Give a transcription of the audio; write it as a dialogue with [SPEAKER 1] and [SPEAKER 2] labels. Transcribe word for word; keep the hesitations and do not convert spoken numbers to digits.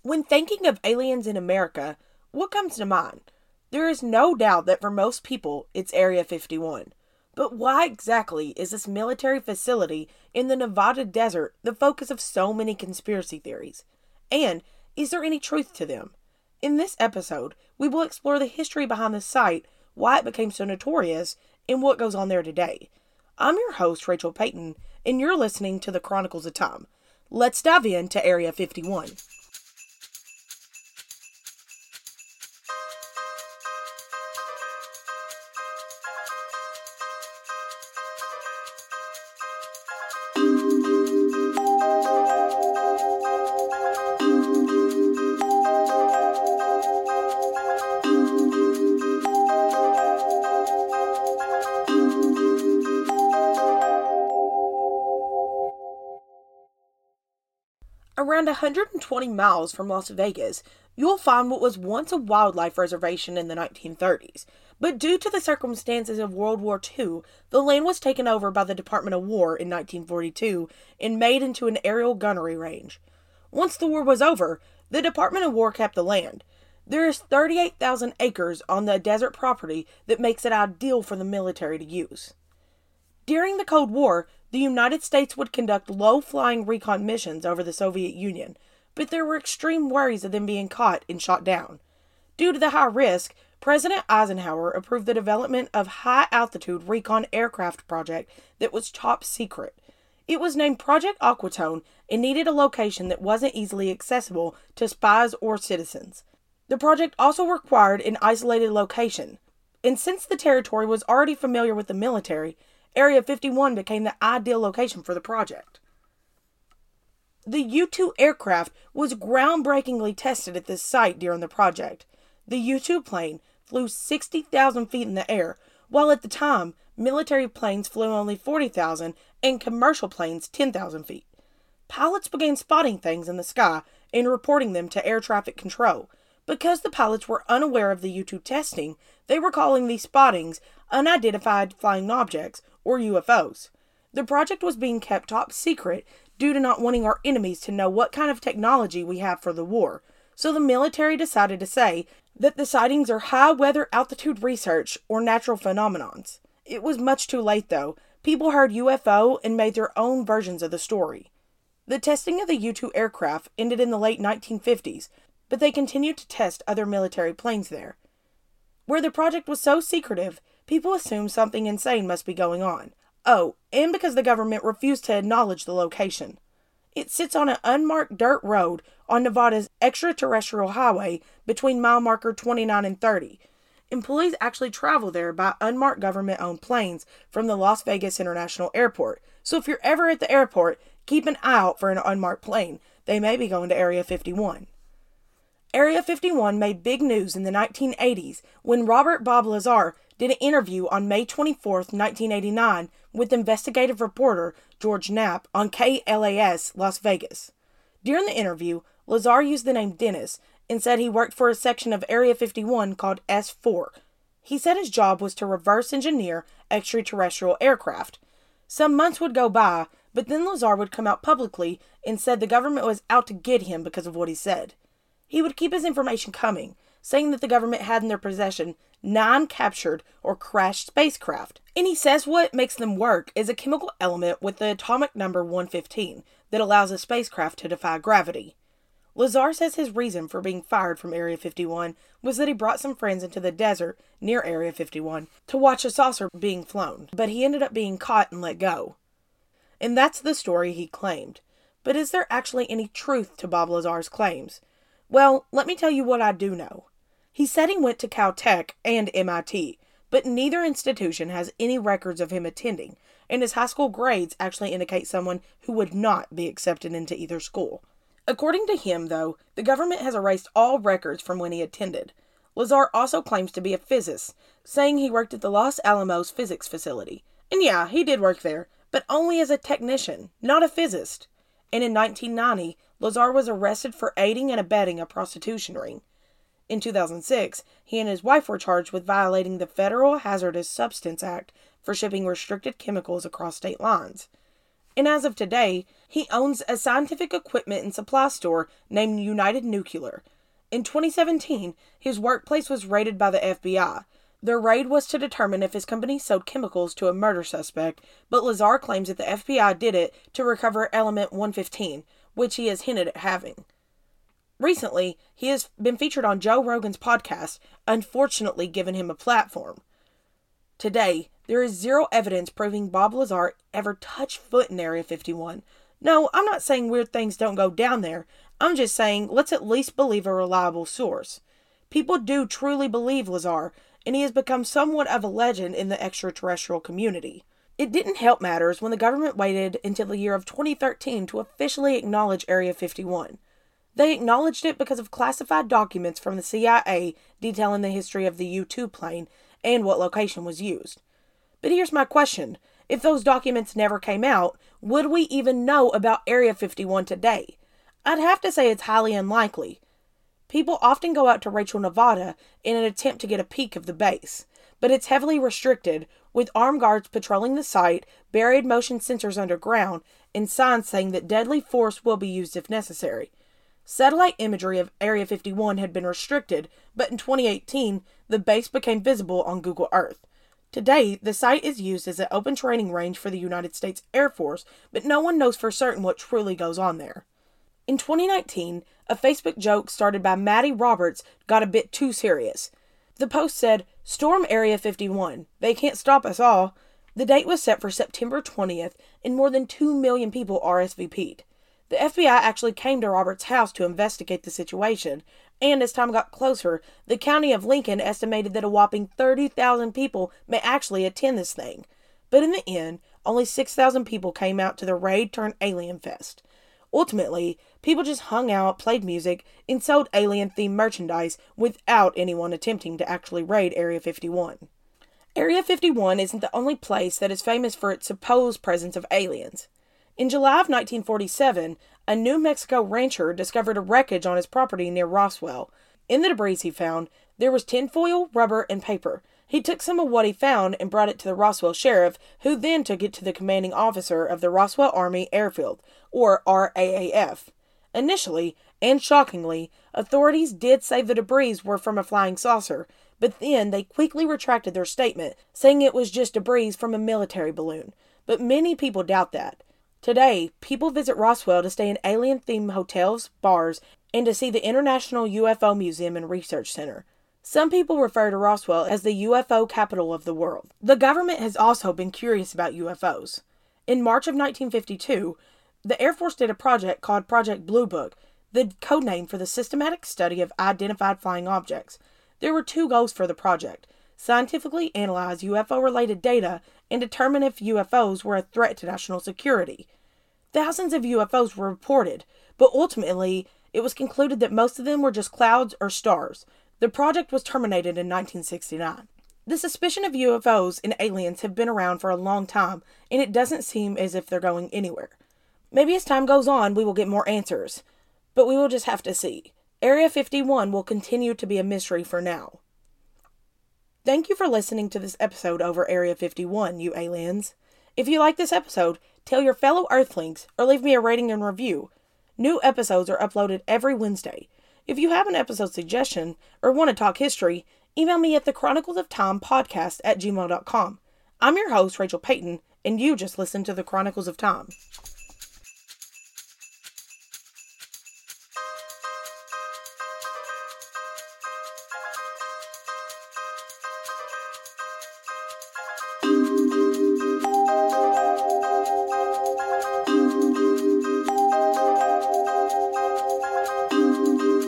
[SPEAKER 1] When thinking of aliens in America, what comes to mind? There is no doubt that for most people, it's Area fifty-one. But why exactly is this military facility in the Nevada desert the focus of so many conspiracy theories? And is there any truth to them? In this episode, we will explore the history behind the site, why it became so notorious, and what goes on there today. I'm your host, Rachel Payton, and you're listening to the Chronicles of Tom. Let's dive into Area fifty-one. Around one hundred twenty miles from Las Vegas, you'll find what was once a wildlife reservation in the nineteen thirties. But due to the circumstances of World War Two, the land was taken over by the Department of War in nineteen forty-two and made into an aerial gunnery range. Once the war was over, the Department of War kept the land. There is thirty-eight thousand acres on the desert property that makes it ideal for the military to use. During the Cold War, the United States would conduct low-flying recon missions over the Soviet Union, but there were extreme worries of them being caught and shot down. Due to the high risk, President Eisenhower approved the development of high-altitude recon aircraft project that was top secret. It was named Project Aquatone and needed a location that wasn't easily accessible to spies or citizens. The project also required an isolated location, and since the territory was already familiar with the military, Area fifty-one became the ideal location for the project. The U two aircraft was groundbreakingly tested at this site during the project. The U two plane flew sixty thousand feet in the air, while at the time, military planes flew only forty thousand and commercial planes ten thousand feet. Pilots began spotting things in the sky and reporting them to air traffic control. Because the pilots were unaware of the U two testing, they were calling these spottings unidentified flying objects, or U F Os. The project was being kept top secret due to not wanting our enemies to know what kind of technology we have for the war, so the military decided to say that the sightings are high weather altitude research or natural phenomenons. It was much too late though. People heard U F O and made their own versions of the story. The testing of the U two aircraft ended in the late nineteen fifties, but they continued to test other military planes there. Where the project was so secretive, people assumed something insane must be going on. Oh, and because the government refused to acknowledge the location. It sits on an unmarked dirt road on Nevada's extraterrestrial highway between mile marker twenty-nine and thirty. Employees actually travel there by unmarked government-owned planes from the Las Vegas International Airport. So if you're ever at the airport, keep an eye out for an unmarked plane. They may be going to Area fifty-one. Area fifty-one made big news in the nineteen eighties when Robert Bob Lazar did an interview on May twenty-fourth, nineteen eighty-nine with investigative reporter George Knapp on K L A S Las Vegas. During the interview, Lazar used the name Dennis and said he worked for a section of Area fifty-one called S four. He said his job was to reverse engineer extraterrestrial aircraft. Some months would go by, but then Lazar would come out publicly and said the government was out to get him because of what he said. He would keep his information coming, saying that the government had in their possession nine captured or crashed spacecraft. And he says what makes them work is a chemical element with the atomic number one fifteen that allows a spacecraft to defy gravity. Lazar says his reason for being fired from Area fifty-one was that he brought some friends into the desert near Area fifty-one to watch a saucer being flown, but he ended up being caught and let go. And that's the story he claimed. But is there actually any truth to Bob Lazar's claims? Well, let me tell you what I do know. He said he went to Caltech and M I T, but neither institution has any records of him attending, and his high school grades actually indicate someone who would not be accepted into either school. According to him, though, the government has erased all records from when he attended. Lazar also claims to be a physicist, saying he worked at the Los Alamos physics facility. And yeah, he did work there, but only as a technician, not a physicist. And in nineteen ninety, Lazar was arrested for aiding and abetting a prostitution ring. In two thousand six, he and his wife were charged with violating the Federal Hazardous Substance Act for shipping restricted chemicals across state lines. And as of today, He owns a scientific equipment and supply store named United Nuclear. In twenty seventeen, his workplace was raided by the F B I. The raid was to determine if his company sold chemicals to a murder suspect, but Lazar claims that the F B I did it to recover element one fifteen, which he has hinted at having. Recently, he has been featured on Joe Rogan's podcast, unfortunately giving him a platform. Today, there is zero evidence proving Bob Lazar ever touched foot in Area fifty-one. No, I'm not saying weird things don't go down there. I'm just saying let's at least believe a reliable source. People do truly believe Lazar, and he has become somewhat of a legend in the extraterrestrial community. It didn't help matters when the government waited until the year of twenty thirteen to officially acknowledge Area fifty-one. They acknowledged it because of classified documents from the C I A detailing the history of the U two plane and what location was used. But here's my question. If those documents never came out, would we even know about Area fifty-one today? I'd have to say it's highly unlikely. People often go out to Rachel, Nevada in an attempt to get a peek of the base, but it's heavily restricted, with armed guards patrolling the site, buried motion sensors underground, and signs saying that deadly force will be used if necessary. Satellite imagery of Area fifty-one had been restricted, but in twenty eighteen, the base became visible on Google Earth. Today, the site is used as an open training range for the United States Air Force, but no one knows for certain what truly goes on there. In twenty nineteen, a Facebook joke started by Maddie Roberts got a bit too serious. The post said, "Storm Area fifty-one. They can't stop us all." The date was set for September twentieth, and more than two million people R S V P'd. The F B I actually came to Roberts' house to investigate the situation, and as time got closer, the county of Lincoln estimated that a whopping thirty thousand people may actually attend this thing. But in the end, only six thousand people came out to the Raid-Turn-Alien Fest. Ultimately, people just hung out, played music, and sold alien-themed merchandise without anyone attempting to actually raid Area fifty-one. Area fifty-one isn't the only place that is famous for its supposed presence of aliens. In July of nineteen forty-seven, a New Mexico rancher discovered a wreckage on his property near Roswell. In the debris he found, there was tinfoil, rubber, and paper. He took some of what he found and brought it to the Roswell sheriff, who then took it to the commanding officer of the Roswell Army Airfield, or R A A F. Initially, and shockingly, authorities did say the debris were from a flying saucer, but then they quickly retracted their statement, saying it was just debris from a military balloon. But many people doubt that. Today, people visit Roswell to stay in alien-themed hotels, bars, and to see the International U F O Museum and Research Center. Some people refer to Roswell as the U F O capital of the world. The government has also been curious about U F Os. In March of nineteen fifty-two, the Air Force did a project called Project Blue Book, the code name for the systematic study of identified flying objects. There were two goals for the project: scientifically analyze U F O-related data and determine if U F Os were a threat to national security. Thousands of U F Os were reported, but ultimately, it was concluded that most of them were just clouds or stars. The project was terminated in nineteen sixty-nine. The suspicion of U F Os and aliens have been around for a long time, and it doesn't seem as if they're going anywhere. Maybe as time goes on, we will get more answers, but we will just have to see. Area fifty-one will continue to be a mystery for now. Thank you for listening to this episode over Area fifty-one, you aliens. If you like this episode, tell your fellow Earthlings or leave me a rating and review. New episodes are uploaded every Wednesday. If you have an episode suggestion or want to talk history, email me at the Chronicles of Time podcast at gmail dot com. I'm your host, Rachel Payton, and you just listened to the Chronicles of Time.